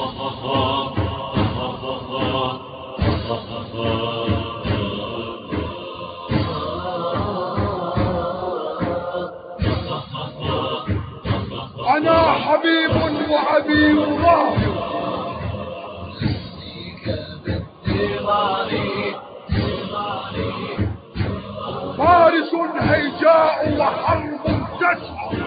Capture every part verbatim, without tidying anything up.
أنا حبيب وعبيد الله فارس هيجاء وحرب تسعى،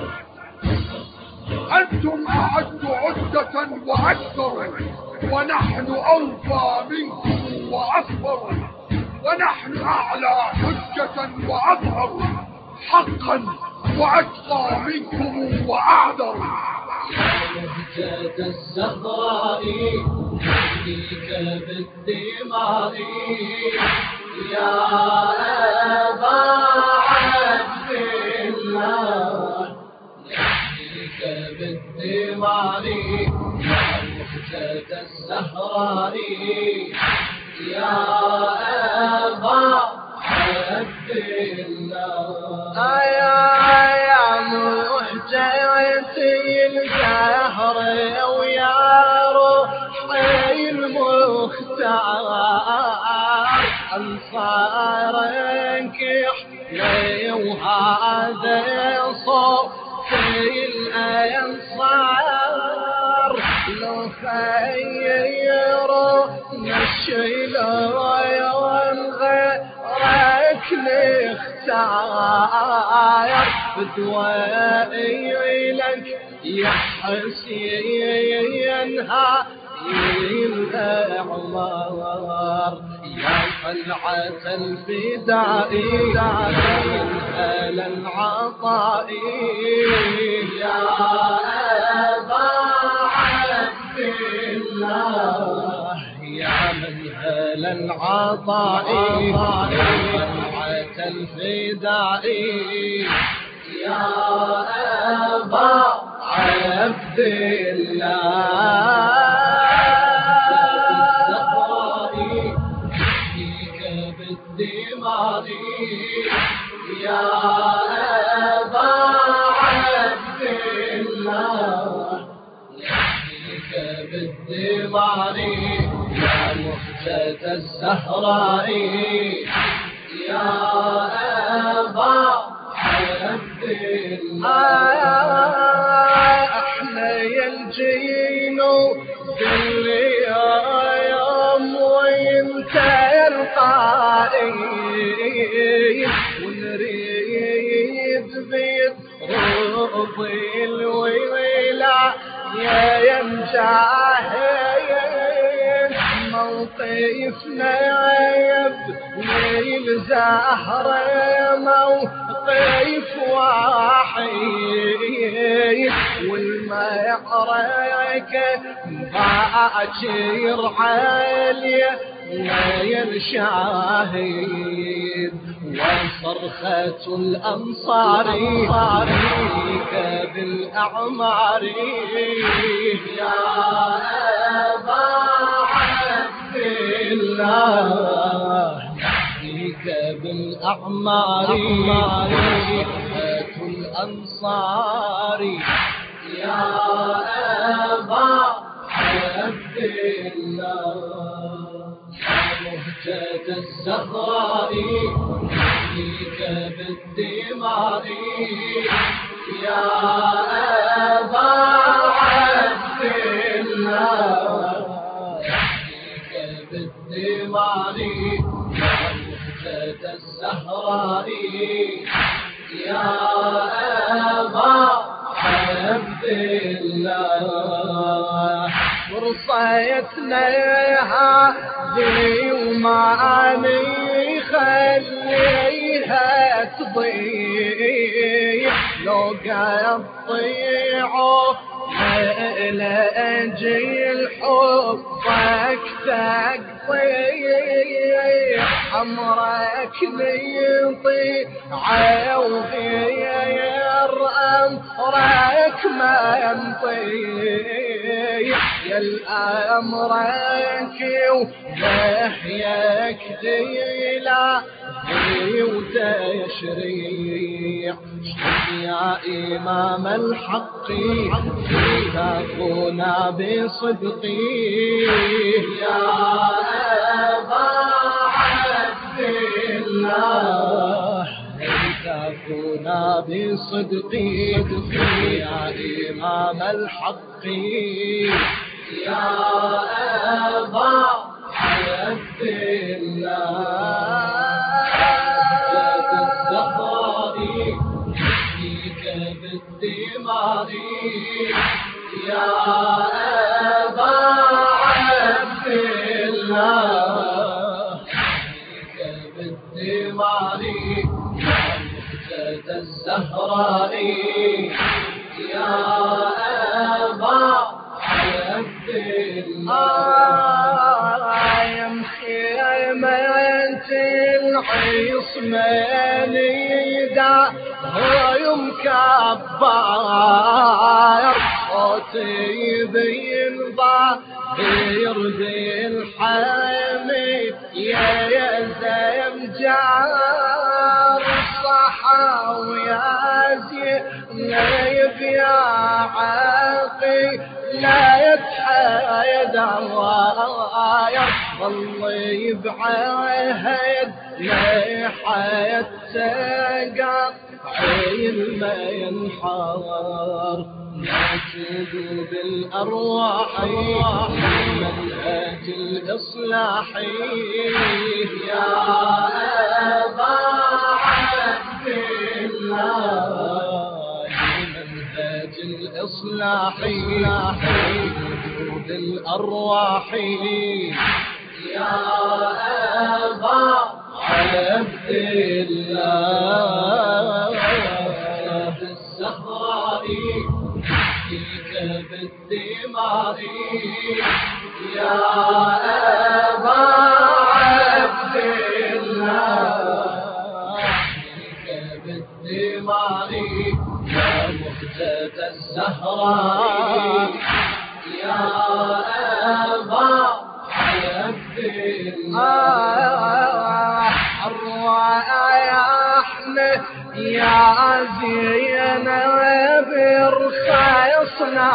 أنتم أعد عدة وأكثر، ونحن أوفى منكم وأكبر، ونحن أعلى حجة وأظهر، حقا وأتقى منكم وأعذر. يا مهجة الزهراء نحييك بالدماء، يا أبا عبد الله نحييك بالدماء، يا مهجة الزهراء يا أبا عبد الله. يا مهجتي الزهر ويا روحي المختار، أنصارك يحيي وهذا صوتي الأنصار، لو خيروا الشيلة غيرك نختار، بدوائي لك يا حسين هاي الأعمار، يا قلعة الفداء يا العطاء، يا أبا عبد الله يا منهل العطاء يا قلعة الفداء، يا أبا عبد الله. يا أبا عبد الله نحييك بالدمار، يا مهجة الزهراء يا أبا عبد الله. احنا يلجين باليوم وانت القائم، ونريد بيت رضي الويلا يا مجاهد، موقفنا يبني الزهرة موقف واحد، والمعركة باكر عالية يا الشاهد، وصرخة الأنصار فيك بالأعمار، يا أبا عبد الله نحييك بالأعمار، صرخة الأنصار يا أبا عبد الله. يا مهجة الزهراء نحييك بالدماء، يا أبا عبد الله نحييك بالدماء، يا مهجة الزهراء يا أبا عبد الله. فرصتنا هذه وما نخليها تضيع، لو قطيعوا لأجل حبك تقطيع، أمرك ليطيع وغير أمرك ما ينطيع، يا الأمرك ونحيك ديلا وتشريع يا إمام الحق كافونا بصدقي يا أبا عبد الله كافونا بصدقي يا إمام الحق يا أبا عبد الله بالدماء يا أبا عبد الله بالدماء يا مهجة الزهراء يا أبا عبد الله يا مخيمة العصمين يوم كبار صوتي بين ظاهر بالحامي يا يا زمجار الصحاوي يا زينب يا عاقي لا يتحايد الراية والله يبعهد لا يحيتقى عين ما ينحار ناشد بالأرواح منهج الإصلاح يا أبا عبد الله منهج الإصلاح بالأرواح يا أبا عبد الله الزهراء فيك بالدماء يا أبا عبد الله فيك بالدماء يا مهجة الزهراء يا أبا عبد الله الروايحنا يا زينب برخيصنا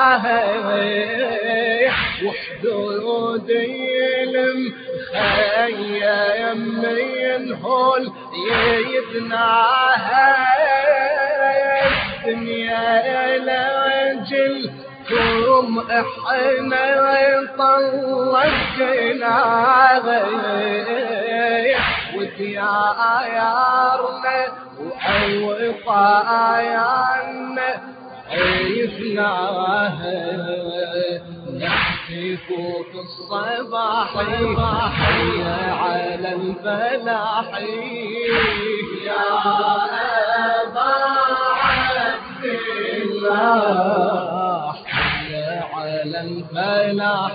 وحدود المخيم من هول يدناها الدنيا لجل كم احنا طلقنا وديارنا وطايانا عيفناها نحكي فوق الصباح حيا على الفلاح يا أبا عبد الله على الفلاح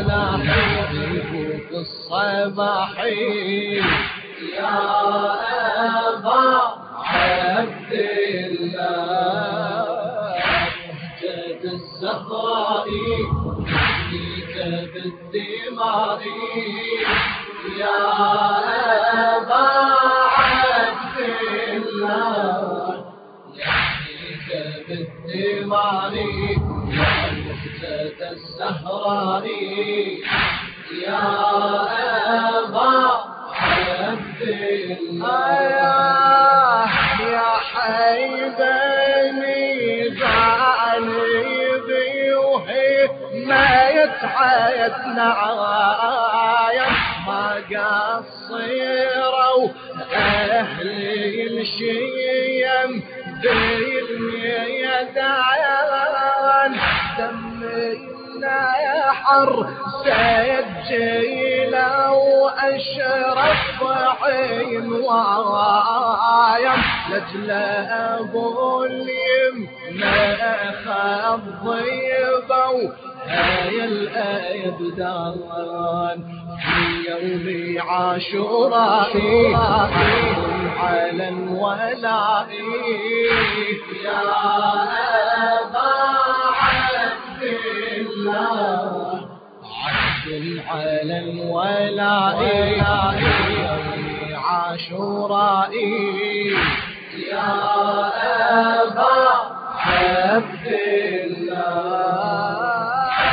فوق الصباح يا أبا عبد الله مهجة الزهراء فيك بالدماء يا أبا عبد الله فيك بالدماء يا مهجة الزهراء يا أبا عبد الله يا حيدني ظالبي وهي ما يتعيدنا عايا ما قصروا أهلي الشيم بالميدان دمنا حر سجيلا وأشرف عين وايم لجل أبو اليم ما أخذ ضيبه هاي الأبدان في يوم عاشوراء على الولاء يا أبا عبد الله عبد على الولاء يوم عاشوراء عاشوراء يا أبا عبد الله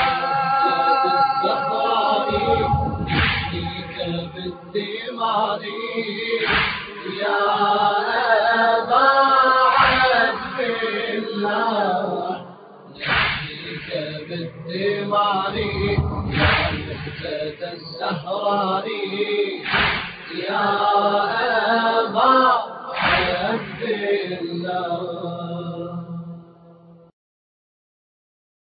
الزهراء نحييك بالدماء يا أبا عبد الله نحييك بالدماء يا مهجة الزهراء يا أبا عبد الله